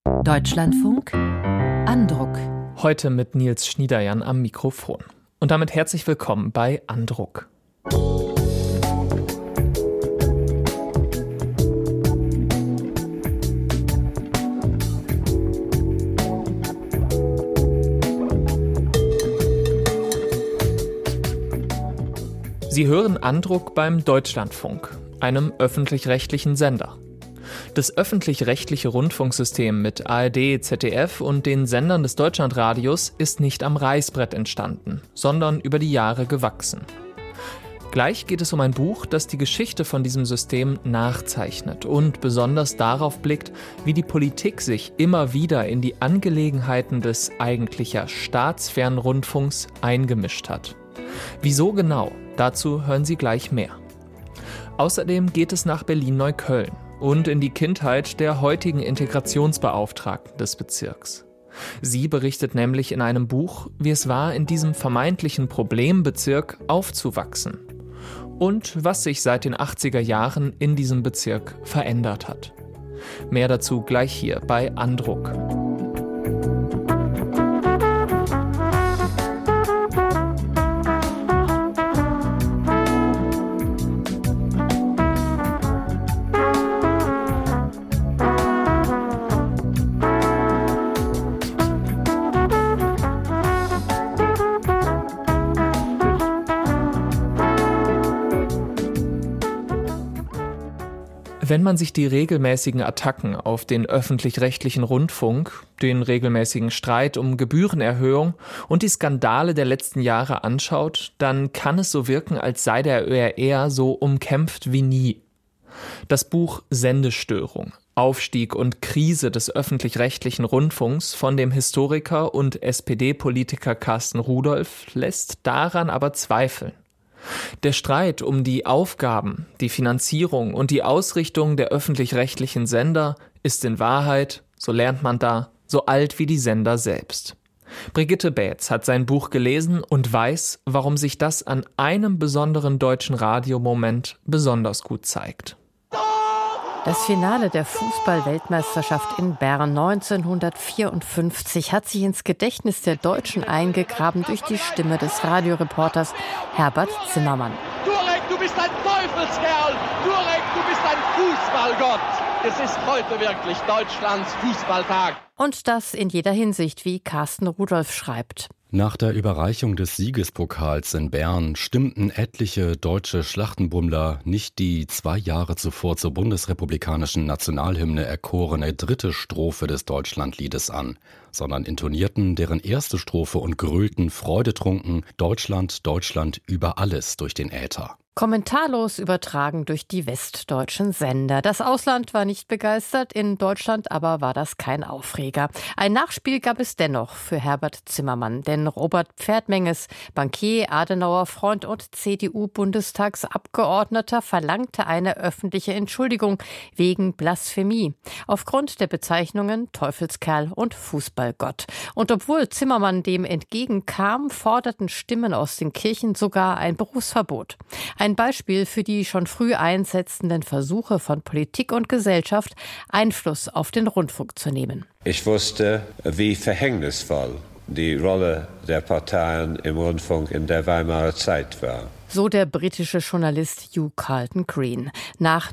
Deutschlandfunk Andruck. Heute mit Nils Schniederjan am Mikrofon. Und damit herzlich willkommen bei Andruck. Sie hören Andruck beim Deutschlandfunk, einem öffentlich-rechtlichen Sender. Das öffentlich-rechtliche Rundfunksystem mit ARD, ZDF und den Sendern des Deutschlandradios ist nicht am Reißbrett entstanden, sondern über die Jahre gewachsen. Gleich geht es um ein Buch, das die Geschichte von diesem System nachzeichnet und besonders darauf blickt, wie die Politik sich immer wieder in die Angelegenheiten des eigentlich ja staatsfernen Rundfunks eingemischt hat. Wieso genau? Dazu hören Sie gleich mehr. Außerdem geht es nach Berlin-Neukölln und in die Kindheit der heutigen Integrationsbeauftragten des Bezirks. Sie berichtet nämlich in einem Buch, wie es war, in diesem vermeintlichen Problembezirk aufzuwachsen und was sich seit den 80er Jahren in diesem Bezirk verändert hat. Mehr dazu gleich hier bei Andruck. Wenn man sich die regelmäßigen Attacken auf den öffentlich-rechtlichen Rundfunk, den regelmäßigen Streit um Gebührenerhöhung und die Skandale der letzten Jahre anschaut, dann kann es so wirken, als sei der ÖRR so umkämpft wie nie. Das Buch Sendestörung, Aufstieg und Krise des öffentlich-rechtlichen Rundfunks von dem Historiker und SPD-Politiker Carsten Rudolph lässt daran aber zweifeln. Der Streit um die Aufgaben, die Finanzierung und die Ausrichtung der öffentlich-rechtlichen Sender ist in Wahrheit, so lernt man da, so alt wie die Sender selbst. Brigitte Bätz hat sein Buch gelesen und weiß, warum sich das an einem besonderen deutschen Radiomoment besonders gut zeigt. Das Finale der Fußball-Weltmeisterschaft in Bern 1954 hat sich ins Gedächtnis der Deutschen eingegraben durch die Stimme des Radioreporters Herbert Zimmermann. Durek, du bist ein Teufelskerl! Durek, du bist ein Fußballgott! Es ist heute wirklich Deutschlands Fußballtag. Und das in jeder Hinsicht, wie Carsten Rudolph schreibt. Nach der Überreichung des Siegespokals in Bern stimmten etliche deutsche Schlachtenbummler nicht die 2 Jahre zuvor zur bundesrepublikanischen Nationalhymne erkorene 3. Strophe des Deutschlandliedes an, sondern intonierten deren erste Strophe und grölten freudetrunken Deutschland, Deutschland über alles durch den Äther. Kommentarlos übertragen durch die westdeutschen Sender. Das Ausland war nicht begeistert, in Deutschland aber war das kein Aufreger. Ein Nachspiel gab es dennoch für Herbert Zimmermann, denn Robert Pferdmenges, Bankier, Adenauer-Freund und CDU-Bundestagsabgeordneter, verlangte eine öffentliche Entschuldigung wegen Blasphemie aufgrund der Bezeichnungen Teufelskerl und Fußballgott. Und obwohl Zimmermann dem entgegenkam, forderten Stimmen aus den Kirchen sogar ein Berufsverbot. Ein Beispiel für die schon früh einsetzenden Versuche von Politik und Gesellschaft, Einfluss auf den Rundfunk zu nehmen. Ich wusste, wie verhängnisvoll die Rolle der Parteien im Rundfunk in der Weimarer Zeit war. So der britische Journalist Hugh Carlton Green. Nach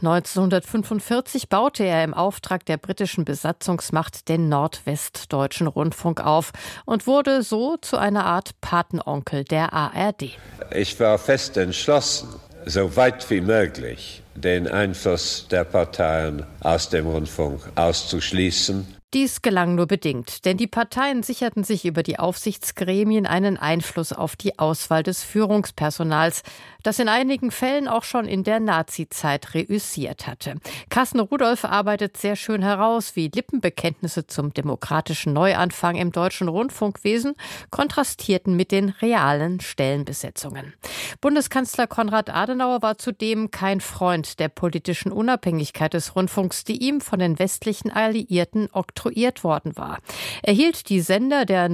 1945 baute er im Auftrag der britischen Besatzungsmacht den nordwestdeutschen Rundfunk auf und wurde so zu einer Art Patenonkel der ARD. Ich war fest entschlossen, so weit wie möglich den Einfluss der Parteien aus dem Rundfunk auszuschließen. Dies gelang nur bedingt, denn die Parteien sicherten sich über die Aufsichtsgremien einen Einfluss auf die Auswahl des Führungspersonals, das in einigen Fällen auch schon in der Nazi-Zeit reüssiert hatte. Carsten Rudolph arbeitet sehr schön heraus, wie Lippenbekenntnisse zum demokratischen Neuanfang im deutschen Rundfunkwesen kontrastierten mit den realen Stellenbesetzungen. Bundeskanzler Konrad Adenauer war zudem kein Freund der politischen Unabhängigkeit des Rundfunks, die ihm von den westlichen Alliierten oktroyiert worden war. Er hielt die Sender der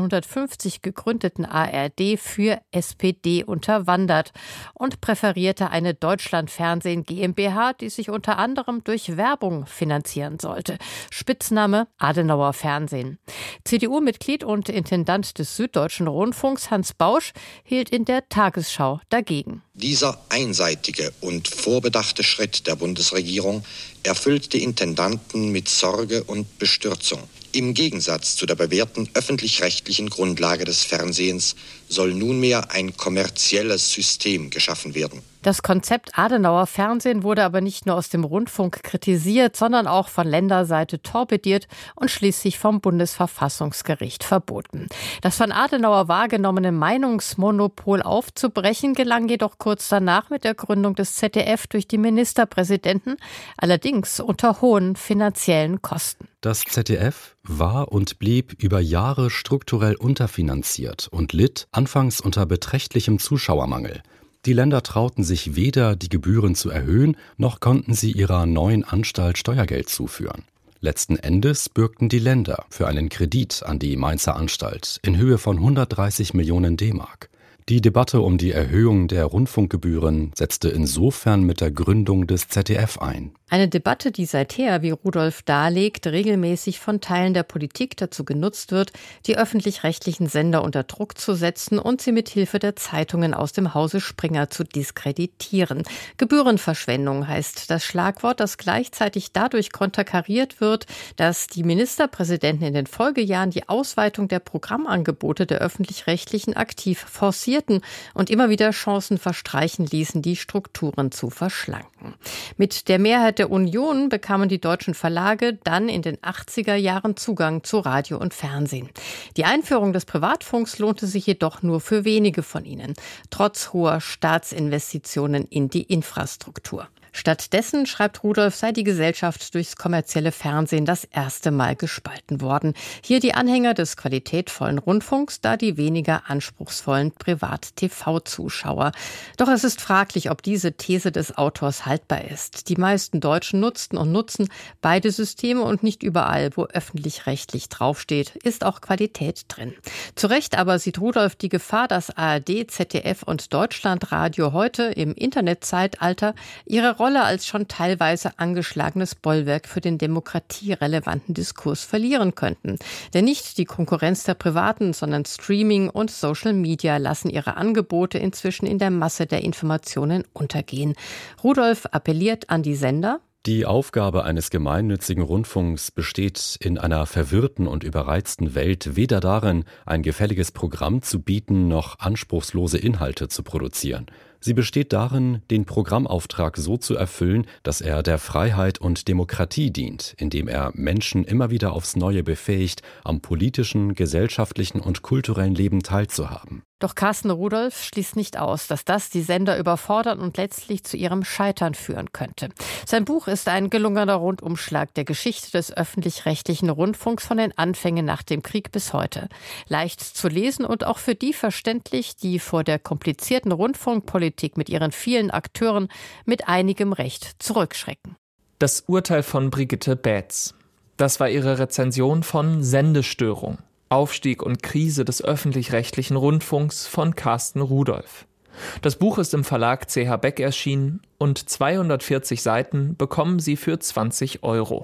1950 gegründeten ARD für SPD unterwandert und präferierte eine Deutschlandfernsehen GmbH, die sich unter anderem durch Werbung finanzieren sollte. Spitzname Adenauer Fernsehen. CDU-Mitglied und Intendant des Süddeutschen Rundfunks Hans Bausch hielt in der Tagesschau dagegen. Dieser einseitige und vorbedachte Schritt der Bundesregierung erfüllt die Intendanten mit Sorge und Bestürzung. Im Gegensatz zu der bewährten öffentlich-rechtlichen Grundlage des Fernsehens soll nunmehr ein kommerzielles System geschaffen werden. Das Konzept Adenauer Fernsehen wurde aber nicht nur aus dem Rundfunk kritisiert, sondern auch von Länderseite torpediert und schließlich vom Bundesverfassungsgericht verboten. Das von Adenauer wahrgenommene Meinungsmonopol aufzubrechen, gelang jedoch kurz danach mit der Gründung des ZDF durch die Ministerpräsidenten, allerdings unter hohen finanziellen Kosten. Das ZDF war und blieb über Jahre strukturell unterfinanziert und litt anfangs unter beträchtlichem Zuschauermangel. Die Länder trauten sich weder, die Gebühren zu erhöhen, noch konnten sie ihrer neuen Anstalt Steuergeld zuführen. Letzten Endes bürgten die Länder für einen Kredit an die Mainzer Anstalt in Höhe von 130 Millionen D-Mark. Die Debatte um die Erhöhung der Rundfunkgebühren setzte insofern mit der Gründung des ZDF ein. Eine Debatte, die seither, wie Rudolf darlegt, regelmäßig von Teilen der Politik dazu genutzt wird, die öffentlich-rechtlichen Sender unter Druck zu setzen und sie mit Hilfe der Zeitungen aus dem Hause Springer zu diskreditieren. Gebührenverschwendung heißt das Schlagwort, das gleichzeitig dadurch konterkariert wird, dass die Ministerpräsidenten in den Folgejahren die Ausweitung der Programmangebote der öffentlich-rechtlichen aktiv forcierten und immer wieder Chancen verstreichen ließen, die Strukturen zu verschlanken. Mit der Mehrheit der Union bekamen die deutschen Verlage dann in den 80er Jahren Zugang zu Radio und Fernsehen. Die Einführung des Privatfunks lohnte sich jedoch nur für wenige von ihnen, trotz hoher Staatsinvestitionen in die Infrastruktur. Stattdessen, schreibt Rudolf, sei die Gesellschaft durchs kommerzielle Fernsehen das erste Mal gespalten worden. Hier die Anhänger des qualitätvollen Rundfunks, da die weniger anspruchsvollen Privat-TV-Zuschauer. Doch es ist fraglich, ob diese These des Autors haltbar ist. Die meisten Deutschen nutzten und nutzen beide Systeme und nicht überall, wo öffentlich-rechtlich draufsteht, ist auch Qualität drin. Zu Recht aber sieht Rudolf die Gefahr, dass ARD, ZDF und Deutschlandradio heute im Internetzeitalter ihre Rolle als schon teilweise angeschlagenes Bollwerk für den demokratierelevanten Diskurs verlieren könnten. Denn nicht die Konkurrenz der Privaten, sondern Streaming und Social Media lassen ihre Angebote inzwischen in der Masse der Informationen untergehen. Rudolf appelliert an die Sender. Die Aufgabe eines gemeinnützigen Rundfunks besteht in einer verwirrten und überreizten Welt weder darin, ein gefälliges Programm zu bieten, noch anspruchslose Inhalte zu produzieren. Sie besteht darin, den Programmauftrag so zu erfüllen, dass er der Freiheit und Demokratie dient, indem er Menschen immer wieder aufs Neue befähigt, am politischen, gesellschaftlichen und kulturellen Leben teilzuhaben. Doch Carsten Rudolf schließt nicht aus, dass das die Sender überfordern und letztlich zu ihrem Scheitern führen könnte. Sein Buch ist ein gelungener Rundumschlag der Geschichte des öffentlich-rechtlichen Rundfunks von den Anfängen nach dem Krieg bis heute. Leicht zu lesen und auch für die verständlich, die vor der komplizierten Rundfunkpolitik mit ihren vielen Akteuren mit einigem Recht zurückschrecken. Das Urteil von Brigitte Bätz. Das war ihre Rezension von Sendestörung. Aufstieg und Krise des öffentlich-rechtlichen Rundfunks von Carsten Rudolf. Das Buch ist im Verlag CH Beck erschienen und 240 Seiten bekommen Sie für 20 €.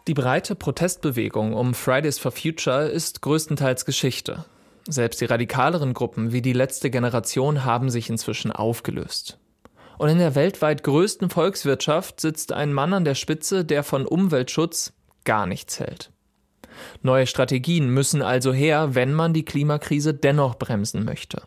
Die breite Protestbewegung um Fridays for Future ist größtenteils Geschichte. Selbst die radikaleren Gruppen wie die letzte Generation haben sich inzwischen aufgelöst. Und in der weltweit größten Volkswirtschaft sitzt ein Mann an der Spitze, der von Umweltschutz gar nichts hält. Neue Strategien müssen also her, wenn man die Klimakrise dennoch bremsen möchte.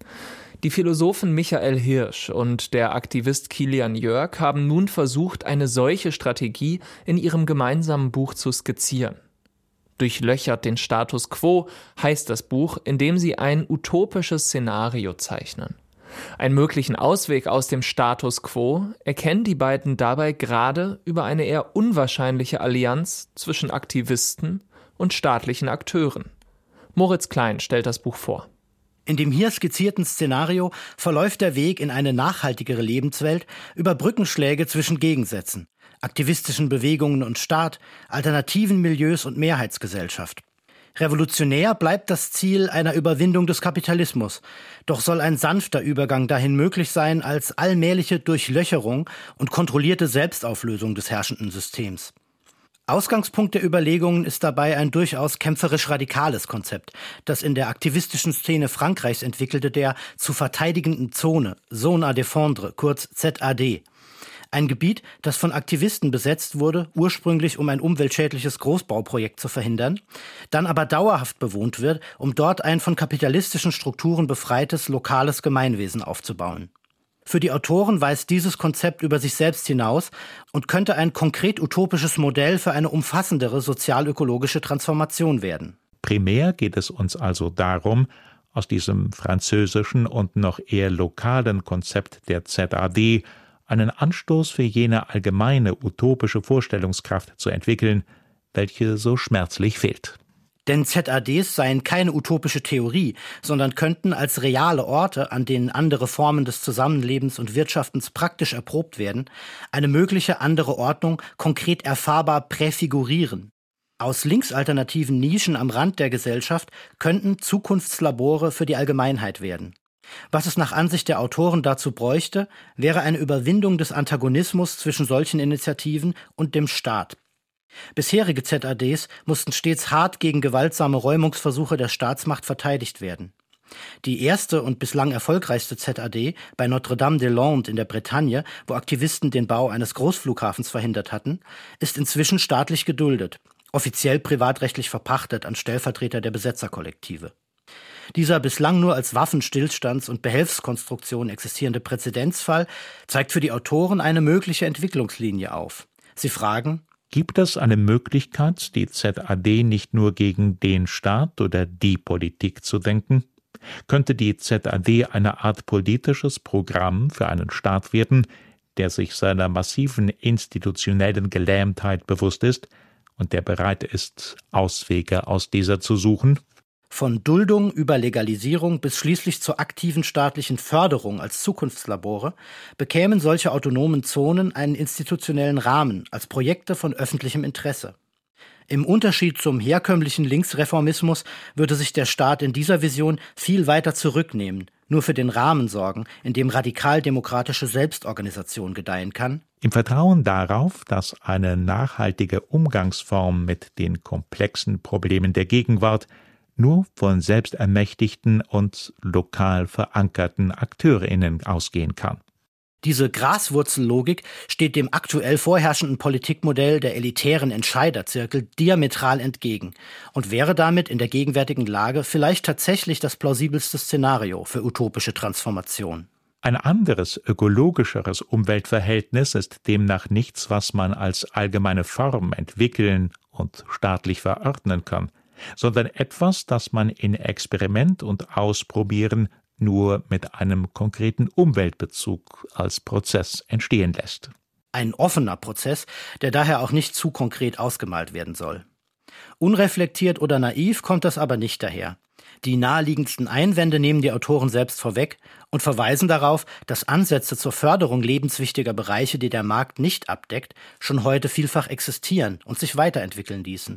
Die Philosophen Michael Hirsch und der Aktivist Kilian Jörg haben nun versucht, eine solche Strategie in ihrem gemeinsamen Buch zu skizzieren. Durchlöchert den Status quo heißt das Buch, in dem sie ein utopisches Szenario zeichnen. Einen möglichen Ausweg aus dem Status quo erkennen die beiden dabei gerade über eine eher unwahrscheinliche Allianz zwischen Aktivisten und staatlichen Akteuren. Moritz Klein stellt das Buch vor. In dem hier skizzierten Szenario verläuft der Weg in eine nachhaltigere Lebenswelt über Brückenschläge zwischen Gegensätzen, aktivistischen Bewegungen und Staat, alternativen Milieus und Mehrheitsgesellschaft. Revolutionär bleibt das Ziel einer Überwindung des Kapitalismus, doch soll ein sanfter Übergang dahin möglich sein als allmähliche Durchlöcherung und kontrollierte Selbstauflösung des herrschenden Systems. Ausgangspunkt der Überlegungen ist dabei ein durchaus kämpferisch radikales Konzept, das in der aktivistischen Szene Frankreichs entwickelte der zu verteidigenden Zone, Zone à défendre, kurz ZAD. Ein Gebiet, das von Aktivisten besetzt wurde, ursprünglich um ein umweltschädliches Großbauprojekt zu verhindern, dann aber dauerhaft bewohnt wird, um dort ein von kapitalistischen Strukturen befreites lokales Gemeinwesen aufzubauen. Für die Autoren weist dieses Konzept über sich selbst hinaus und könnte ein konkret utopisches Modell für eine umfassendere sozial-ökologische Transformation werden. Primär geht es uns also darum, aus diesem französischen und noch eher lokalen Konzept der ZAD einen Anstoß für jene allgemeine utopische Vorstellungskraft zu entwickeln, welche so schmerzlich fehlt. Denn ZADs seien keine utopische Theorie, sondern könnten als reale Orte, an denen andere Formen des Zusammenlebens und Wirtschaftens praktisch erprobt werden, eine mögliche andere Ordnung konkret erfahrbar präfigurieren. Aus linksalternativen Nischen am Rand der Gesellschaft könnten Zukunftslabore für die Allgemeinheit werden. Was es nach Ansicht der Autoren dazu bräuchte, wäre eine Überwindung des Antagonismus zwischen solchen Initiativen und dem Staat. Bisherige ZADs mussten stets hart gegen gewaltsame Räumungsversuche der Staatsmacht verteidigt werden. Die erste und bislang erfolgreichste ZAD bei Notre-Dame-des-Landes in der Bretagne, wo Aktivisten den Bau eines Großflughafens verhindert hatten, ist inzwischen staatlich geduldet, offiziell privatrechtlich verpachtet an Stellvertreter der Besetzerkollektive. Dieser bislang nur als Waffenstillstands- und Behelfskonstruktion existierende Präzedenzfall zeigt für die Autoren eine mögliche Entwicklungslinie auf. Sie fragen: Gibt es eine Möglichkeit, die ZAD nicht nur gegen den Staat oder die Politik zu denken? Könnte die ZAD eine Art politisches Programm für einen Staat werden, der sich seiner massiven institutionellen Gelähmtheit bewusst ist und der bereit ist, Auswege aus dieser zu suchen? Von Duldung über Legalisierung bis schließlich zur aktiven staatlichen Förderung als Zukunftslabore bekämen solche autonomen Zonen einen institutionellen Rahmen als Projekte von öffentlichem Interesse. Im Unterschied zum herkömmlichen Linksreformismus würde sich der Staat in dieser Vision viel weiter zurücknehmen, nur für den Rahmen sorgen, in dem radikal-demokratische Selbstorganisation gedeihen kann. Im Vertrauen darauf, dass eine nachhaltige Umgangsform mit den komplexen Problemen der Gegenwart nur von selbstermächtigten und lokal verankerten AkteurInnen ausgehen kann. Diese Graswurzellogik steht dem aktuell vorherrschenden Politikmodell der elitären Entscheiderzirkel diametral entgegen und wäre damit in der gegenwärtigen Lage vielleicht tatsächlich das plausibelste Szenario für utopische Transformation. Ein anderes, ökologischeres Umweltverhältnis ist demnach nichts, was man als allgemeine Form entwickeln und staatlich verordnen kann, sondern etwas, das man in Experiment und Ausprobieren nur mit einem konkreten Umweltbezug als Prozess entstehen lässt. Ein offener Prozess, der daher auch nicht zu konkret ausgemalt werden soll. Unreflektiert oder naiv kommt das aber nicht daher. Die naheliegendsten Einwände nehmen die Autoren selbst vorweg und verweisen darauf, dass Ansätze zur Förderung lebenswichtiger Bereiche, die der Markt nicht abdeckt, schon heute vielfach existieren und sich weiterentwickeln ließen.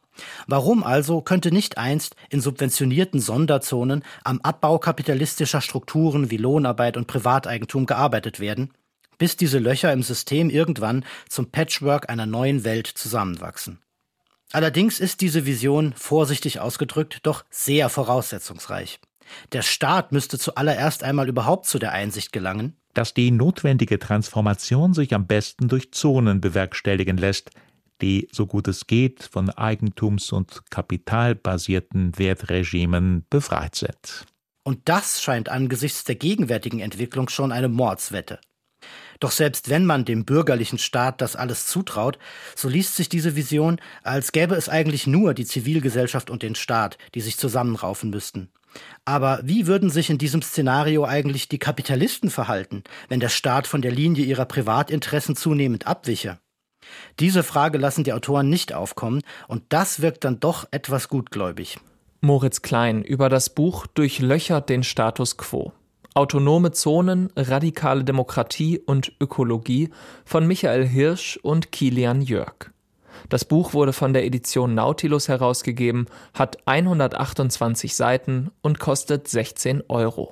Warum also könnte nicht einst in subventionierten Sonderzonen am Abbau kapitalistischer Strukturen wie Lohnarbeit und Privateigentum gearbeitet werden, bis diese Löcher im System irgendwann zum Patchwork einer neuen Welt zusammenwachsen? Allerdings ist diese Vision, vorsichtig ausgedrückt, doch sehr voraussetzungsreich. Der Staat müsste zuallererst einmal überhaupt zu der Einsicht gelangen, dass die notwendige Transformation sich am besten durch Zonen bewerkstelligen lässt, die, so gut es geht, von eigentums- und kapitalbasierten Wertregimen befreit sind. Und das scheint angesichts der gegenwärtigen Entwicklung schon eine Mordswette. Doch selbst wenn man dem bürgerlichen Staat das alles zutraut, so liest sich diese Vision, als gäbe es eigentlich nur die Zivilgesellschaft und den Staat, die sich zusammenraufen müssten. Aber wie würden sich in diesem Szenario eigentlich die Kapitalisten verhalten, wenn der Staat von der Linie ihrer Privatinteressen zunehmend abwiche? Diese Frage lassen die Autoren nicht aufkommen, und das wirkt dann doch etwas gutgläubig. Moritz Klein über das Buch Durchlöchert den Status quo. Autonome Zonen, radikale Demokratie und Ökologie von Michael Hirsch und Kilian Jörg. Das Buch wurde von der Edition Nautilus herausgegeben, hat 128 Seiten und kostet 16 €.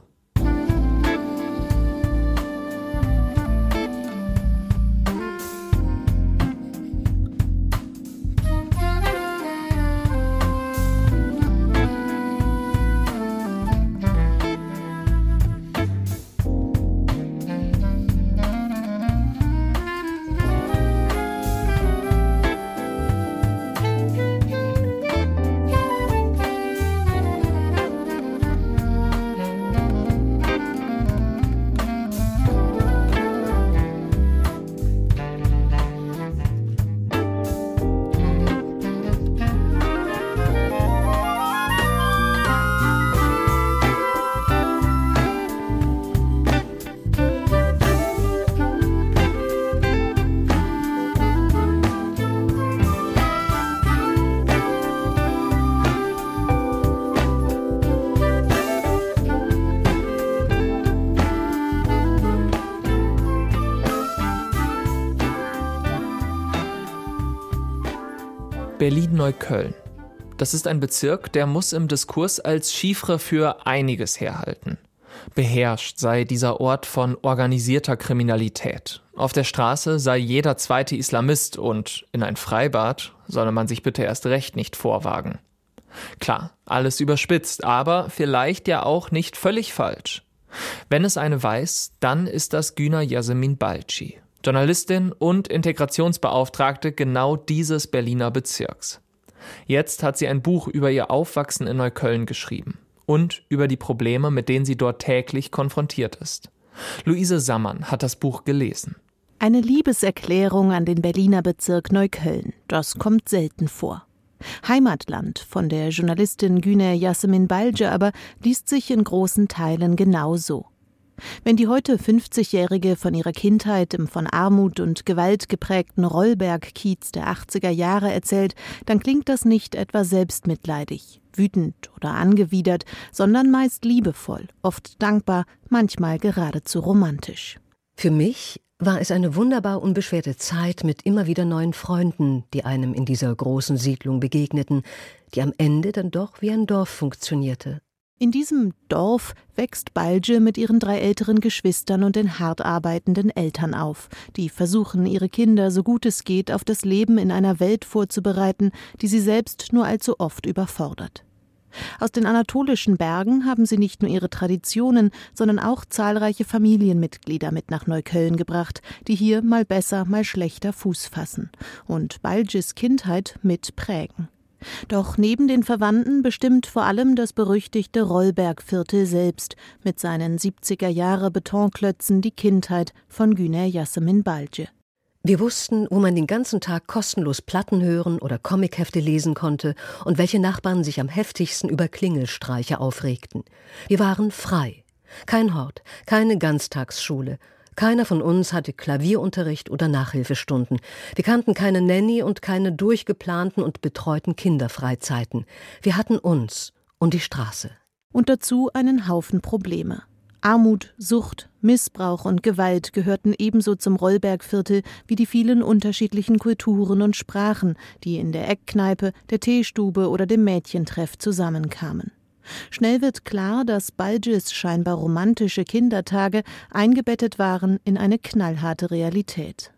Berlin-Neukölln. Das ist ein Bezirk, der muss im Diskurs als Chiffre für einiges herhalten. Beherrscht sei dieser Ort von organisierter Kriminalität. Auf der Straße sei jeder zweite Islamist und in ein Freibad solle man sich bitte erst recht nicht vorwagen. Klar, alles überspitzt, aber vielleicht ja auch nicht völlig falsch. Wenn es eine weiß, dann ist das Güner Yasemin Balci, Journalistin und Integrationsbeauftragte genau dieses Berliner Bezirks. Jetzt hat sie ein Buch über ihr Aufwachsen in Neukölln geschrieben und über die Probleme, mit denen sie dort täglich konfrontiert ist. Luise Sammann hat das Buch gelesen. Eine Liebeserklärung an den Berliner Bezirk Neukölln, das kommt selten vor. Heimatland von der Journalistin Güner Yasemin Balci aber liest sich in großen Teilen genauso. Wenn die heute 50-Jährige von ihrer Kindheit im von Armut und Gewalt geprägten Rollberg-Kiez der 80er Jahre erzählt, dann klingt das nicht etwa selbstmitleidig, wütend oder angewidert, sondern meist liebevoll, oft dankbar, manchmal geradezu romantisch. Für mich war es eine wunderbar unbeschwerte Zeit mit immer wieder neuen Freunden, die einem in dieser großen Siedlung begegneten, die am Ende dann doch wie ein Dorf funktionierte. In diesem Dorf wächst Balci mit ihren 3 älteren Geschwistern und den hart arbeitenden Eltern auf, die versuchen, ihre Kinder so gut es geht auf das Leben in einer Welt vorzubereiten, die sie selbst nur allzu oft überfordert. Aus den anatolischen Bergen haben sie nicht nur ihre Traditionen, sondern auch zahlreiche Familienmitglieder mit nach Neukölln gebracht, die hier mal besser, mal schlechter Fuß fassen und Balcis Kindheit mit prägen. Doch neben den Verwandten bestimmt vor allem das berüchtigte Rollbergviertel selbst mit seinen 70er-Jahre-Betonklötzen die Kindheit von Güner Yasemin Balci. Wir wussten, wo man den ganzen Tag kostenlos Platten hören oder Comichefte lesen konnte und welche Nachbarn sich am heftigsten über Klingelstreiche aufregten. Wir waren frei. Kein Hort, keine Ganztagsschule. Keiner von uns hatte Klavierunterricht oder Nachhilfestunden. Wir kannten keine Nanny und keine durchgeplanten und betreuten Kinderfreizeiten. Wir hatten uns und die Straße. Und dazu einen Haufen Probleme. Armut, Sucht, Missbrauch und Gewalt gehörten ebenso zum Rollbergviertel wie die vielen unterschiedlichen Kulturen und Sprachen, die in der Eckkneipe, der Teestube oder dem Mädchentreff zusammenkamen. Schnell wird klar, dass Balcis scheinbar romantische Kindertage eingebettet waren in eine knallharte Realität.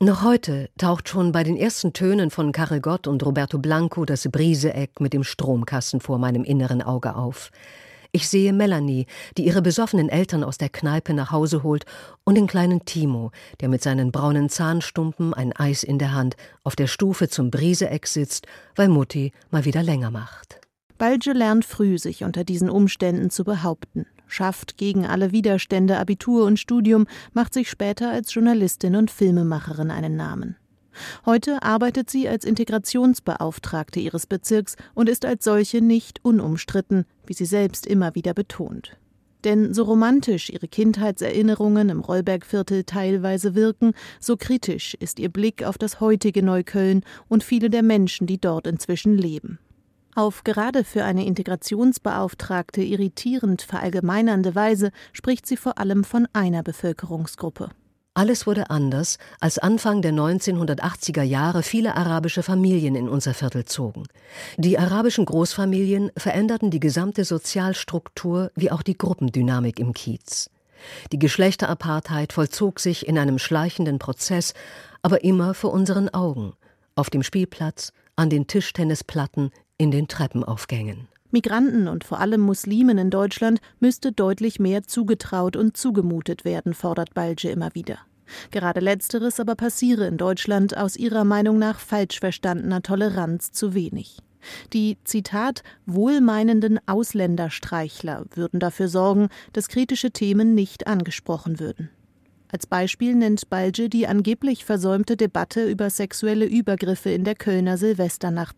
Noch heute taucht schon bei den ersten Tönen von Karel Gott und Roberto Blanco das Brieseegg mit dem Stromkasten vor meinem inneren Auge auf. Ich sehe Melanie, die ihre besoffenen Eltern aus der Kneipe nach Hause holt, und den kleinen Timo, der mit seinen braunen Zahnstumpen, ein Eis in der Hand, auf der Stufe zum Brieseegg sitzt, weil Mutti mal wieder länger macht. Balje lernt früh, sich unter diesen Umständen zu behaupten, schafft gegen alle Widerstände Abitur und Studium, macht sich später als Journalistin und Filmemacherin einen Namen. Heute arbeitet sie als Integrationsbeauftragte ihres Bezirks und ist als solche nicht unumstritten, wie sie selbst immer wieder betont. Denn so romantisch ihre Kindheitserinnerungen im Rollbergviertel teilweise wirken, so kritisch ist ihr Blick auf das heutige Neukölln und viele der Menschen, die dort inzwischen leben. Auf gerade für eine Integrationsbeauftragte irritierend verallgemeinernde Weise spricht sie vor allem von einer Bevölkerungsgruppe. Alles wurde anders, als Anfang der 1980er Jahre viele arabische Familien in unser Viertel zogen. Die arabischen Großfamilien veränderten die gesamte Sozialstruktur wie auch die Gruppendynamik im Kiez. Die Geschlechterapartheid vollzog sich in einem schleichenden Prozess, aber immer vor unseren Augen, auf dem Spielplatz, an den Tischtennisplatten, in den Treppenaufgängen. Migranten und vor allem Muslimen in Deutschland müsste deutlich mehr zugetraut und zugemutet werden, fordert Balje immer wieder. Gerade Letzteres aber passiere in Deutschland aus ihrer Meinung nach falsch verstandener Toleranz zu wenig. Die, Zitat, wohlmeinenden Ausländerstreichler würden dafür sorgen, dass kritische Themen nicht angesprochen würden. Als Beispiel nennt Balje die angeblich versäumte Debatte über sexuelle Übergriffe in der Kölner Silvesternacht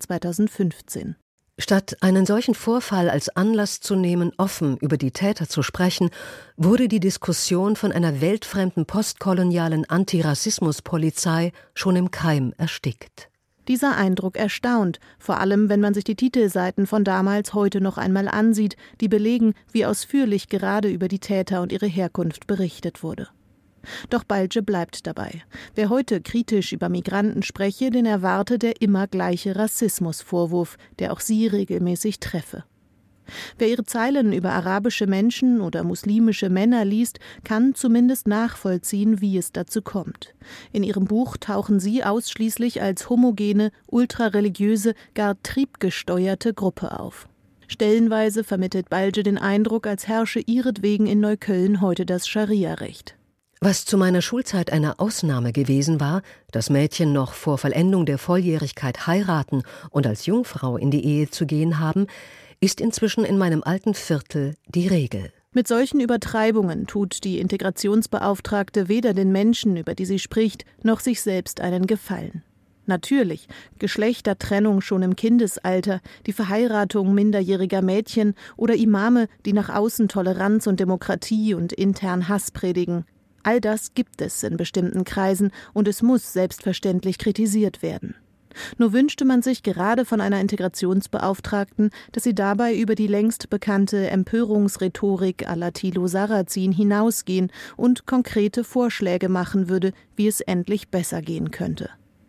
2015. Statt einen solchen Vorfall als Anlass zu nehmen, offen über die Täter zu sprechen, wurde die Diskussion von einer weltfremden postkolonialen Antirassismuspolizei schon im Keim erstickt. Dieser Eindruck erstaunt, vor allem wenn man sich die Titelseiten von damals heute noch einmal ansieht, die belegen, wie ausführlich gerade über die Täter und ihre Herkunft berichtet wurde. Doch Balje bleibt dabei. Wer heute kritisch über Migranten spreche, den erwarte der immer gleiche Rassismusvorwurf, der auch sie regelmäßig treffe. Wer ihre Zeilen über arabische Menschen oder muslimische Männer liest, kann zumindest nachvollziehen, wie es dazu kommt. In ihrem Buch tauchen sie ausschließlich als homogene, ultrareligiöse, gar triebgesteuerte Gruppe auf. Stellenweise vermittelt Balje den Eindruck, als herrsche ihretwegen in Neukölln heute das Scharia-Recht. Was zu meiner Schulzeit eine Ausnahme gewesen war, dass Mädchen noch vor Vollendung der Volljährigkeit heiraten und als Jungfrau in die Ehe zu gehen haben, ist inzwischen in meinem alten Viertel die Regel. Mit solchen Übertreibungen tut die Integrationsbeauftragte weder den Menschen, über die sie spricht, noch sich selbst einen Gefallen. Natürlich, Geschlechtertrennung schon im Kindesalter, die Verheiratung minderjähriger Mädchen oder Imame, die nach außen Toleranz und Demokratie und intern Hass predigen. All das gibt es in bestimmten Kreisen und es muss selbstverständlich kritisiert werden. Nur wünschte man sich gerade von einer Integrationsbeauftragten, dass sie dabei über die längst bekannte Empörungsrhetorik à la Thilo Sarrazin hinausgehen und konkrete Vorschläge machen würde, wie es endlich besser gehen könnte.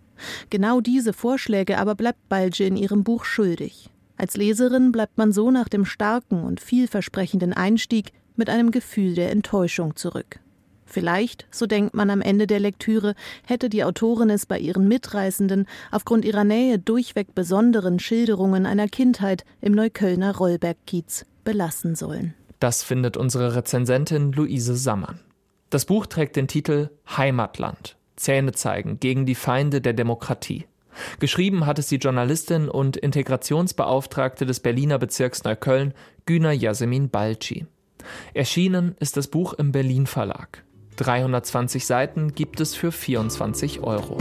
Genau diese Vorschläge aber bleibt Balje in ihrem Buch schuldig. Als Leserin bleibt man so nach dem starken und vielversprechenden Einstieg mit einem Gefühl der Enttäuschung zurück. Vielleicht, so denkt man am Ende der Lektüre, hätte die Autorin es bei ihren mitreißenden, aufgrund ihrer Nähe durchweg besonderen Schilderungen einer Kindheit im Neuköllner Rollbergkiez belassen sollen. Das findet unsere Rezensentin Luise Sammann. Das Buch trägt den Titel Heimatland. Zähne zeigen gegen die Feinde der Demokratie. Geschrieben hat es die Journalistin und Integrationsbeauftragte des Berliner Bezirks Neukölln, Güner Yasemin Balci. Erschienen ist das Buch im Berlin Verlag. 320 Seiten gibt es für 24 €.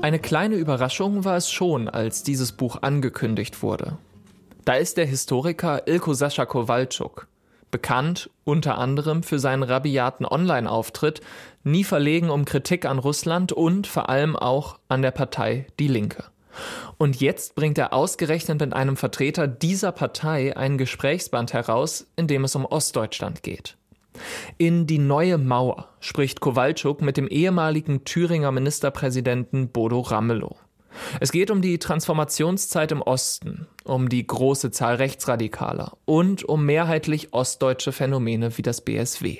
Eine kleine Überraschung war es schon, als dieses Buch angekündigt wurde. Da ist der Historiker Ilko Sascha Kowalczuk, bekannt unter anderem für seinen rabiaten Online-Auftritt, nie verlegen um Kritik an Russland und vor allem auch an der Partei Die Linke. Und jetzt bringt er ausgerechnet mit einem Vertreter dieser Partei einen Gesprächsband heraus, in dem es um Ostdeutschland geht. In Die neue Mauer spricht Kowalczuk mit dem ehemaligen Thüringer Ministerpräsidenten Bodo Ramelow. Es geht um die Transformationszeit im Osten, um die große Zahl Rechtsradikaler und um mehrheitlich ostdeutsche Phänomene wie das BSW.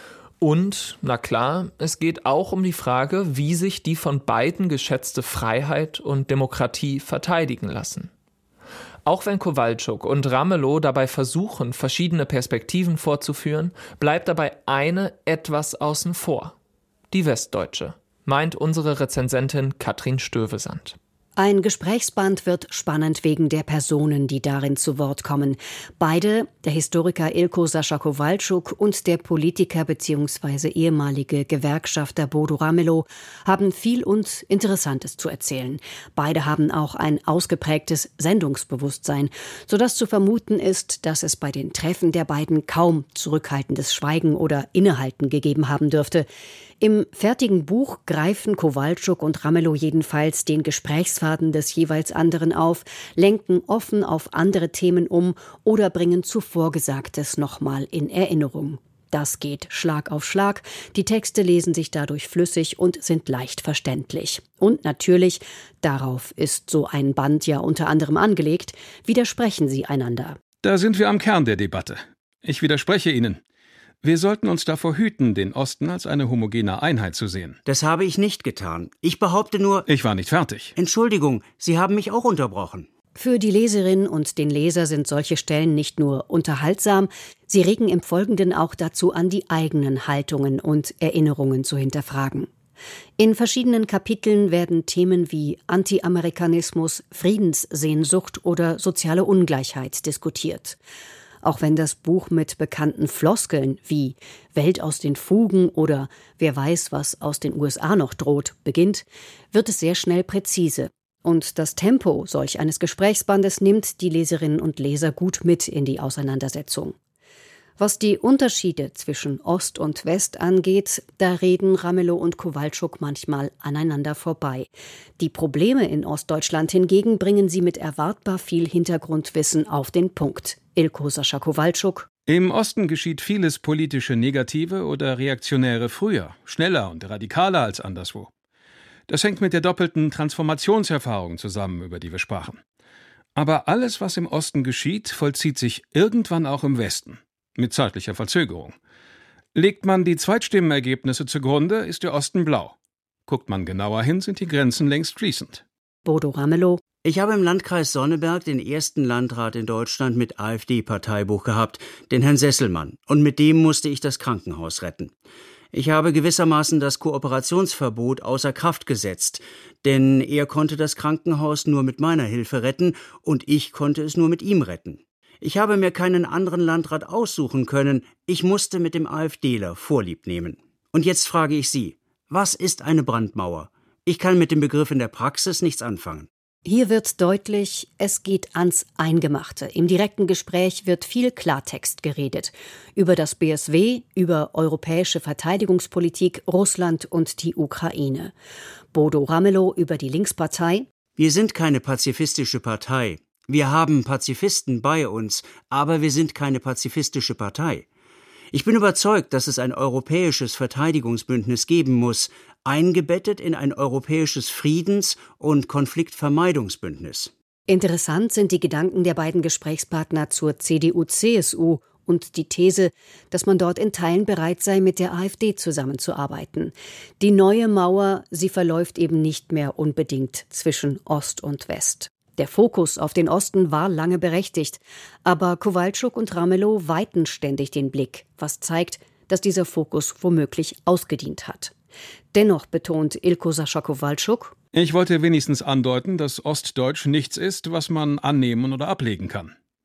Und, na klar, es geht auch um die Frage, wie sich die von beiden geschätzte Freiheit und Demokratie verteidigen lassen. Auch wenn Kowalczuk und Ramelow dabei versuchen, verschiedene Perspektiven vorzuführen, bleibt dabei eine etwas außen vor. Die westdeutsche, meint unsere Rezensentin Katrin Stövesand. Ein Gesprächsband wird spannend wegen der Personen, die darin zu Wort kommen. Beide, der Historiker Ilko Sascha Kowalczuk und der Politiker bzw. ehemalige Gewerkschafter Bodo Ramelow, haben viel und Interessantes zu erzählen. Beide haben auch ein ausgeprägtes Sendungsbewusstsein, sodass zu vermuten ist, dass es bei den Treffen der beiden kaum zurückhaltendes Schweigen oder Innehalten gegeben haben dürfte. Im fertigen Buch greifen Kowalczuk und Ramelow jedenfalls den Gesprächsfaden des jeweils anderen auf, lenken offen auf andere Themen um oder bringen zuvor Gesagtes nochmal in Erinnerung. Das geht Schlag auf Schlag, die Texte lesen sich dadurch flüssig und sind leicht verständlich. Und natürlich, darauf ist so ein Band ja unter anderem angelegt, widersprechen sie einander. Da sind wir am Kern der Debatte. Ich widerspreche Ihnen. Wir sollten uns davor hüten, den Osten als eine homogene Einheit zu sehen. Das habe ich nicht getan. Ich behaupte nur... Ich war nicht fertig. Entschuldigung, Sie haben mich auch unterbrochen. Für die Leserin und den Leser sind solche Stellen nicht nur unterhaltsam, sie regen im Folgenden auch dazu an, die eigenen Haltungen und Erinnerungen zu hinterfragen. In verschiedenen Kapiteln werden Themen wie Anti-Amerikanismus, Friedenssehnsucht oder soziale Ungleichheit diskutiert. Auch wenn das Buch mit bekannten Floskeln wie Welt aus den Fugen oder Wer weiß, was aus den USA noch droht beginnt, wird es sehr schnell präzise. Und das Tempo solch eines Gesprächsbandes nimmt die Leserinnen und Leser gut mit in die Auseinandersetzung. Was die Unterschiede zwischen Ost und West angeht, da reden Ramelow und Kowalczuk manchmal aneinander vorbei. Die Probleme in Ostdeutschland hingegen bringen sie mit erwartbar viel Hintergrundwissen auf den Punkt. Ilko Sascha Kowalczuk. Im Osten geschieht vieles politische Negative oder Reaktionäre früher, schneller und radikaler als anderswo. Das hängt mit der doppelten Transformationserfahrung zusammen, über die wir sprachen. Aber alles, was im Osten geschieht, vollzieht sich irgendwann auch im Westen. Mit zeitlicher Verzögerung. Legt man die Zweitstimmenergebnisse zugrunde, ist der Osten blau. Guckt man genauer hin, sind die Grenzen längst fließend. Bodo Ramelow. Ich habe im Landkreis Sonneberg den ersten Landrat in Deutschland mit AfD-Parteibuch gehabt, den Herrn Sesselmann, und mit dem musste ich das Krankenhaus retten. Ich habe gewissermaßen das Kooperationsverbot außer Kraft gesetzt, denn er konnte das Krankenhaus nur mit meiner Hilfe retten und ich konnte es nur mit ihm retten. Ich habe mir keinen anderen Landrat aussuchen können, ich musste mit dem AfDler Vorlieb nehmen. Und jetzt frage ich Sie, was ist eine Brandmauer? Ich kann mit dem Begriff in der Praxis nichts anfangen. Hier wird deutlich, es geht ans Eingemachte. Im direkten Gespräch wird viel Klartext geredet. Über das BSW, über europäische Verteidigungspolitik, Russland und die Ukraine. Bodo Ramelow über die Linkspartei. Wir sind keine pazifistische Partei. Wir haben Pazifisten bei uns, aber wir sind keine pazifistische Partei. Ich bin überzeugt, dass es ein europäisches Verteidigungsbündnis geben muss, eingebettet in ein europäisches Friedens- und Konfliktvermeidungsbündnis. Interessant sind die Gedanken der beiden Gesprächspartner zur CDU-CSU und die These, dass man dort in Teilen bereit sei, mit der AfD zusammenzuarbeiten. Die neue Mauer, sie verläuft eben nicht mehr unbedingt zwischen Ost und West. Der Fokus auf den Osten war lange berechtigt, aber Kowalczuk und Ramelow weiten ständig den Blick, was zeigt, dass dieser Fokus womöglich ausgedient hat. Dennoch betont Ilko Sascha Kowalczuk: Ich wollte wenigstens andeuten, dass Ostdeutsch nichts ist, was man annehmen oder ablegen kann.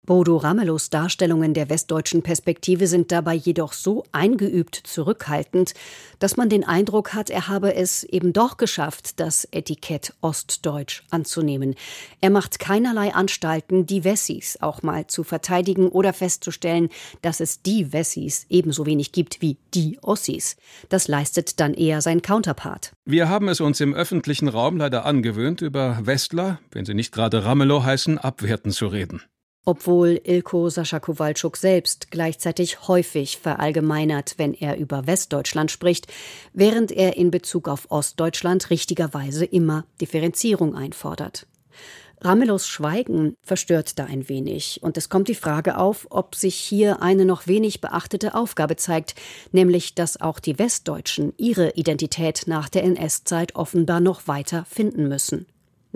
Bodo Ramelows Darstellungen der westdeutschen Perspektive sind dabei jedoch so eingeübt zurückhaltend, dass man den Eindruck hat, er habe es eben doch geschafft, das Etikett Ostdeutsch anzunehmen. Er macht keinerlei Anstalten, die Wessis auch mal zu verteidigen oder festzustellen, dass es die Wessis ebenso wenig gibt wie die Ossis. Das leistet dann eher sein Counterpart. Wir haben es uns im öffentlichen Raum leider angewöhnt, über Westler, wenn sie nicht gerade Ramelow heißen, abwertend zu reden. Obwohl Ilko Sascha Kowalczuk selbst gleichzeitig häufig verallgemeinert, wenn er über Westdeutschland spricht, während er in Bezug auf Ostdeutschland richtigerweise immer Differenzierung einfordert. Ramelows Schweigen verstört da ein wenig und es kommt die Frage auf, ob sich hier eine noch wenig beachtete Aufgabe zeigt, nämlich dass auch die Westdeutschen ihre Identität nach der NS-Zeit offenbar noch weiter finden müssen.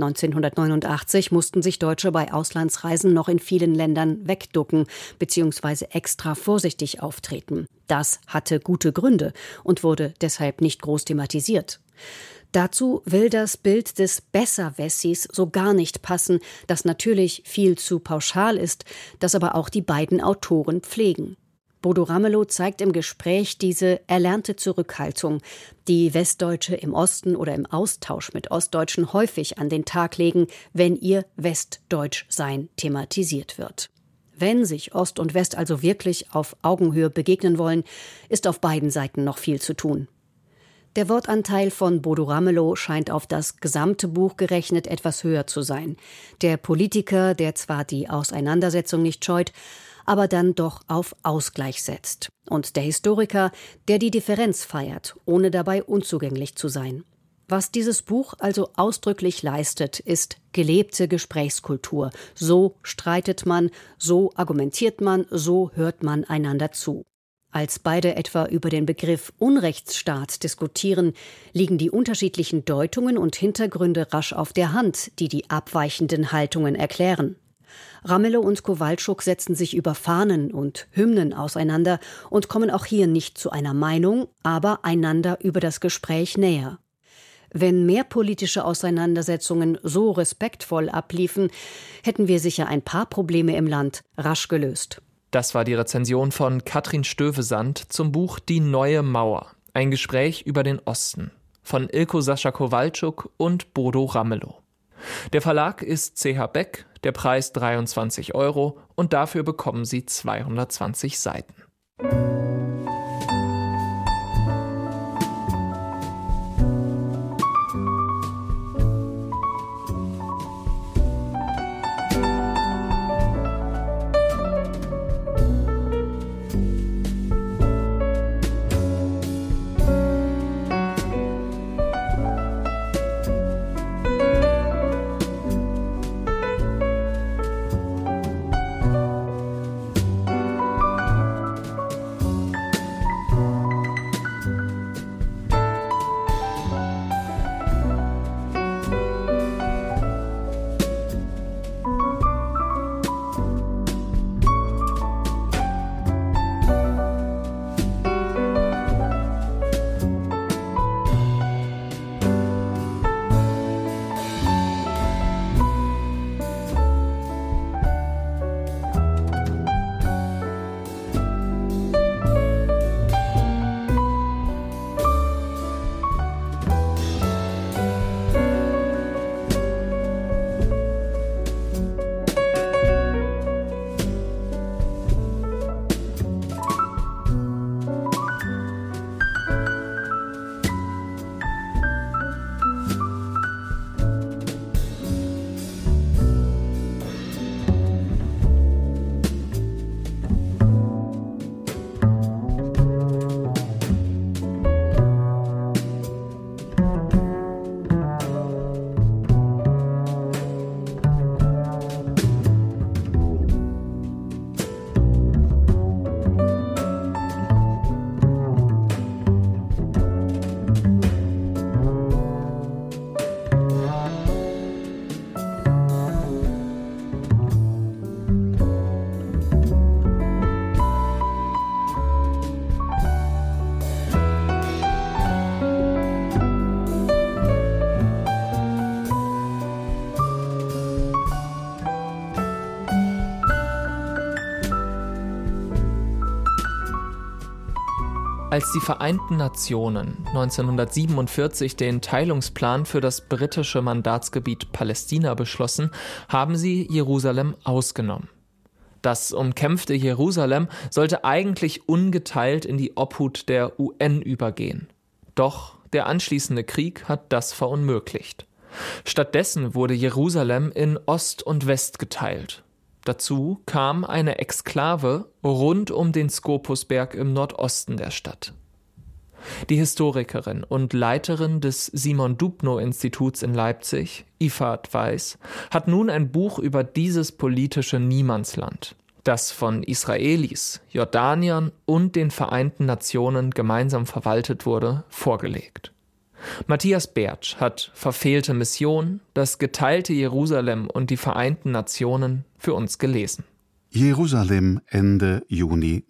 1989 mussten sich Deutsche bei Auslandsreisen noch in vielen Ländern wegducken bzw. extra vorsichtig auftreten. Das hatte gute Gründe und wurde deshalb nicht groß thematisiert. Dazu will das Bild des Besser-Wessis so gar nicht passen, das natürlich viel zu pauschal ist, das aber auch die beiden Autoren pflegen. Bodo Ramelow zeigt im Gespräch diese erlernte Zurückhaltung, die Westdeutsche im Osten oder im Austausch mit Ostdeutschen häufig an den Tag legen, wenn ihr Westdeutschsein thematisiert wird. Wenn sich Ost und West also wirklich auf Augenhöhe begegnen wollen, ist auf beiden Seiten noch viel zu tun. Der Wortanteil von Bodo Ramelow scheint auf das gesamte Buch gerechnet etwas höher zu sein. Der Politiker, der zwar die Auseinandersetzung nicht scheut, aber dann doch auf Ausgleich setzt. Und der Historiker, der die Differenz feiert, ohne dabei unzugänglich zu sein. Was dieses Buch also ausdrücklich leistet, ist gelebte Gesprächskultur. So streitet man, so argumentiert man, so hört man einander zu. Als beide etwa über den Begriff Unrechtsstaat diskutieren, liegen die unterschiedlichen Deutungen und Hintergründe rasch auf der Hand, die die abweichenden Haltungen erklären. Ramelow und Kowalczuk setzen sich über Fahnen und Hymnen auseinander und kommen auch hier nicht zu einer Meinung, aber einander über das Gespräch näher. Wenn mehr politische Auseinandersetzungen so respektvoll abliefen, hätten wir sicher ein paar Probleme im Land rasch gelöst. Das war die Rezension von Katrin Stövesand zum Buch Die neue Mauer. Ein Gespräch über den Osten von Ilko Sascha Kowalczuk und Bodo Ramelow. Der Verlag ist CH Beck, der Preis 23 € und dafür bekommen Sie 220 Seiten. Als die Vereinten Nationen 1947 den Teilungsplan für das britische Mandatsgebiet Palästina beschlossen, haben sie Jerusalem ausgenommen. Das umkämpfte Jerusalem sollte eigentlich ungeteilt in die Obhut der UN übergehen. Doch der anschließende Krieg hat das verunmöglicht. Stattdessen wurde Jerusalem in Ost und West geteilt. Dazu kam eine Exklave rund um den Skopusberg im Nordosten der Stadt. Die Historikerin und Leiterin des Simon-Dubnow-Instituts in Leipzig, Yifat Weiss, hat nun ein Buch über dieses politische Niemandsland, das von Israelis, Jordaniern und den Vereinten Nationen gemeinsam verwaltet wurde, vorgelegt. Matthias Bertsch hat Verfehlte Mission, das geteilte Jerusalem und die Vereinten Nationen für uns gelesen. Jerusalem Ende Juni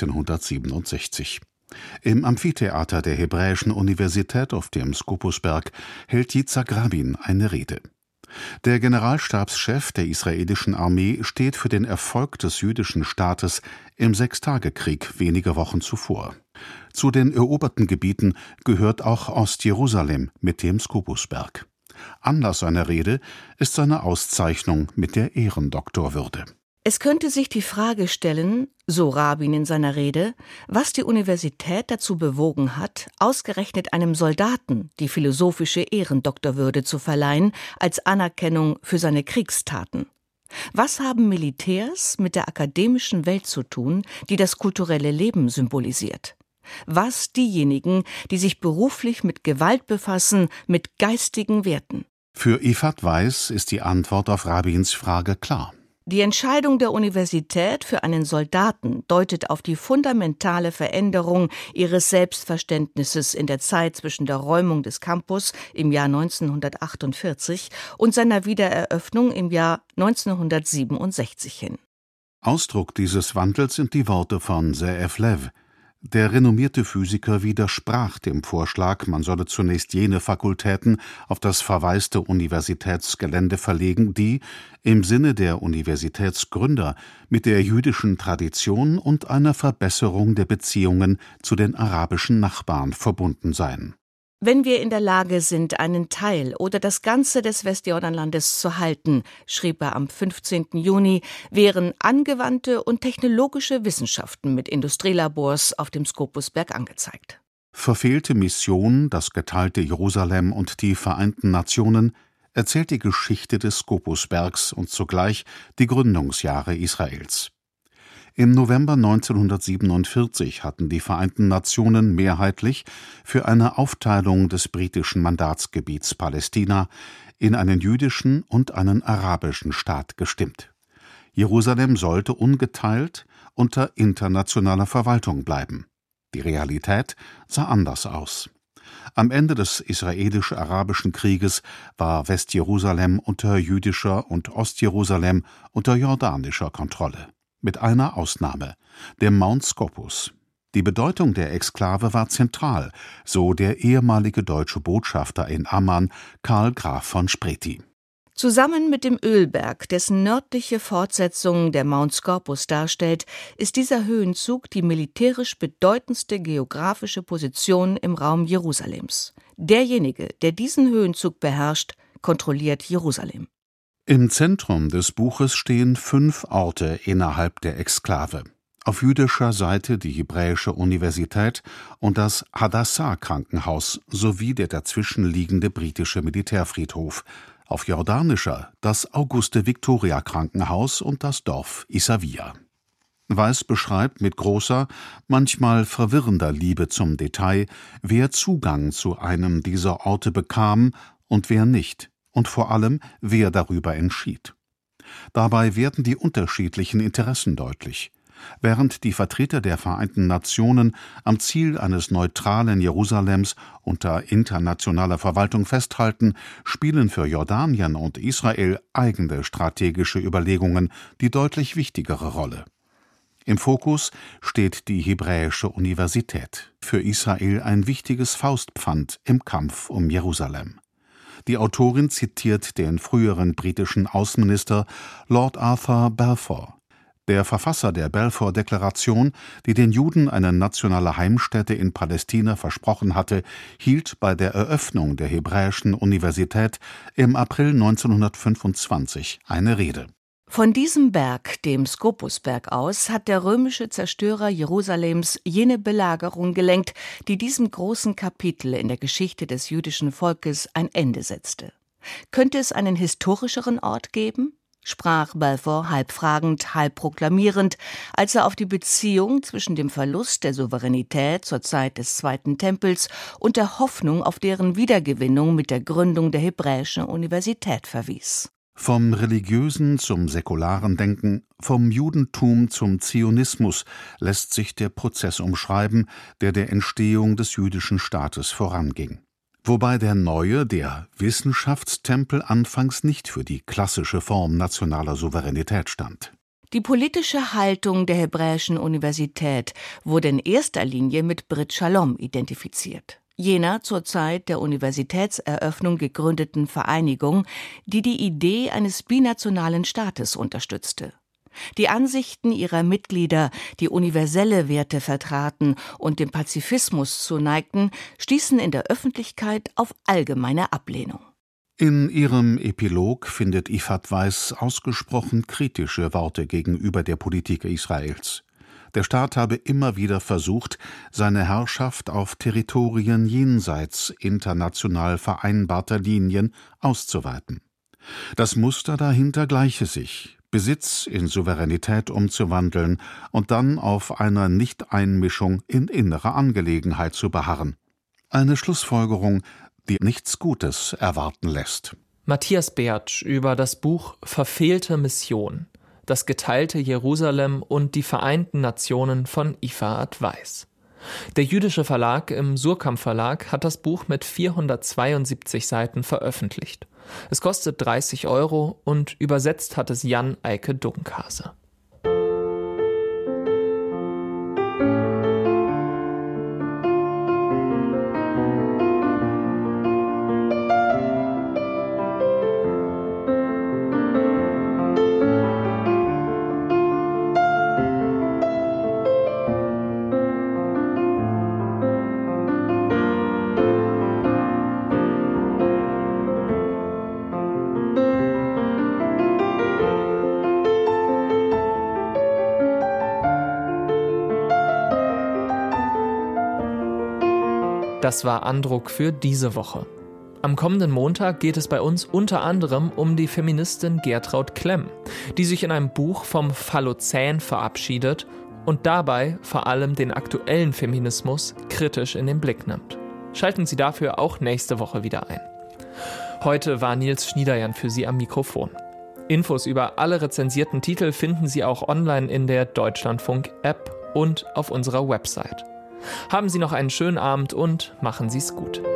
1967. Im Amphitheater der Hebräischen Universität auf dem Skopusberg hält Yitzhak Rabin eine Rede. Der Generalstabschef der israelischen Armee steht für den Erfolg des jüdischen Staates im Sechstagekrieg wenige Wochen zuvor. Zu den eroberten Gebieten gehört auch Ostjerusalem mit dem Skopusberg. Anlass seiner Rede ist seine Auszeichnung mit der Ehrendoktorwürde. Es könnte sich die Frage stellen, so Rabin in seiner Rede, was die Universität dazu bewogen hat, ausgerechnet einem Soldaten die philosophische Ehrendoktorwürde zu verleihen als Anerkennung für seine Kriegstaten. Was haben Militärs mit der akademischen Welt zu tun, die das kulturelle Leben symbolisiert? Was diejenigen, die sich beruflich mit Gewalt befassen, mit geistigen Werten? Für Yifat Weiss ist die Antwort auf Rabins Frage klar. Die Entscheidung der Universität für einen Soldaten deutet auf die fundamentale Veränderung ihres Selbstverständnisses in der Zeit zwischen der Räumung des Campus im Jahr 1948 und seiner Wiedereröffnung im Jahr 1967 hin. Ausdruck dieses Wandels sind die Worte von Ze'ev Lev. Der renommierte Physiker widersprach dem Vorschlag, man solle zunächst jene Fakultäten auf das verwaiste Universitätsgelände verlegen, die, im Sinne der Universitätsgründer, mit der jüdischen Tradition und einer Verbesserung der Beziehungen zu den arabischen Nachbarn verbunden seien. Wenn wir in der Lage sind, einen Teil oder das Ganze des Westjordanlandes zu halten, schrieb er am 15. Juni, wären angewandte und technologische Wissenschaften mit Industrielabors auf dem Skopusberg angezeigt. Verfehlte Mission, das geteilte Jerusalem und die Vereinten Nationen erzählt die Geschichte des Skopusbergs und zugleich die Gründungsjahre Israels. Im November 1947 hatten die Vereinten Nationen mehrheitlich für eine Aufteilung des britischen Mandatsgebiets Palästina in einen jüdischen und einen arabischen Staat gestimmt. Jerusalem sollte ungeteilt unter internationaler Verwaltung bleiben. Die Realität sah anders aus. Am Ende des israelisch-arabischen Krieges war Westjerusalem unter jüdischer und Ostjerusalem unter jordanischer Kontrolle. Mit einer Ausnahme, dem Mount Scopus. Die Bedeutung der Exklave war zentral, so der ehemalige deutsche Botschafter in Amman, Karl Graf von Spreti. Zusammen mit dem Ölberg, dessen nördliche Fortsetzung der Mount Scopus darstellt, ist dieser Höhenzug die militärisch bedeutendste geografische Position im Raum Jerusalems. Derjenige, der diesen Höhenzug beherrscht, kontrolliert Jerusalem. Im Zentrum des Buches stehen 5 Orte innerhalb der Exklave. Auf jüdischer Seite die Hebräische Universität und das Hadassah-Krankenhaus sowie der dazwischenliegende britische Militärfriedhof. Auf jordanischer das Auguste-Victoria-Krankenhaus und das Dorf Issawiya. Weiss beschreibt mit großer, manchmal verwirrender Liebe zum Detail, wer Zugang zu einem dieser Orte bekam und wer nicht. Und vor allem, wer darüber entschied. Dabei werden die unterschiedlichen Interessen deutlich. Während die Vertreter der Vereinten Nationen am Ziel eines neutralen Jerusalems unter internationaler Verwaltung festhalten, spielen für Jordanien und Israel eigene strategische Überlegungen die deutlich wichtigere Rolle. Im Fokus steht die Hebräische Universität, für Israel ein wichtiges Faustpfand im Kampf um Jerusalem. Die Autorin zitiert den früheren britischen Außenminister Lord Arthur Balfour. Der Verfasser der Balfour-Deklaration, die den Juden eine nationale Heimstätte in Palästina versprochen hatte, hielt bei der Eröffnung der Hebräischen Universität im April 1925 eine Rede. Von diesem Berg, dem Skopusberg aus, hat der römische Zerstörer Jerusalems jene Belagerung gelenkt, die diesem großen Kapitel in der Geschichte des jüdischen Volkes ein Ende setzte. Könnte es einen historischeren Ort geben? Sprach Balfour halb fragend, halb proklamierend, als er auf die Beziehung zwischen dem Verlust der Souveränität zur Zeit des Zweiten Tempels und der Hoffnung auf deren Wiedergewinnung mit der Gründung der Hebräischen Universität verwies. Vom religiösen zum säkularen Denken, vom Judentum zum Zionismus lässt sich der Prozess umschreiben, der der Entstehung des jüdischen Staates voranging. Wobei der neue, der Wissenschaftstempel anfangs nicht für die klassische Form nationaler Souveränität stand. Die politische Haltung der Hebräischen Universität wurde in erster Linie mit Brit Shalom identifiziert, jener zur Zeit der Universitätseröffnung gegründeten Vereinigung, die die Idee eines binationalen Staates unterstützte. Die Ansichten ihrer Mitglieder, die universelle Werte vertraten und dem Pazifismus zuneigten, stießen in der Öffentlichkeit auf allgemeine Ablehnung. In ihrem Epilog findet Yifat Weiss ausgesprochen kritische Worte gegenüber der Politik Israels. Der Staat habe immer wieder versucht, seine Herrschaft auf Territorien jenseits international vereinbarter Linien auszuweiten. Das Muster dahinter gleiche sich: Besitz in Souveränität umzuwandeln und dann auf einer Nichteinmischung in innere Angelegenheit zu beharren. Eine Schlussfolgerung, die nichts Gutes erwarten lässt. Matthias Bertsch über das Buch »Verfehlte Mission. Das geteilte Jerusalem und die Vereinten Nationen« von Yifat Weiss. Der jüdische Verlag im Surkamp Verlag hat das Buch mit 472 Seiten veröffentlicht. Es kostet 30 € und übersetzt hat es Jan Eike Dunkhase. Das war Andruck für diese Woche. Am kommenden Montag geht es bei uns unter anderem um die Feministin Gertraud Klemm, die sich in einem Buch vom Phallozän verabschiedet und dabei vor allem den aktuellen Feminismus kritisch in den Blick nimmt. Schalten Sie dafür auch nächste Woche wieder ein. Heute war Nils Schniederjan für Sie am Mikrofon. Infos über alle rezensierten Titel finden Sie auch online in der Deutschlandfunk-App und auf unserer Website. Haben Sie noch einen schönen Abend und machen Sie es gut.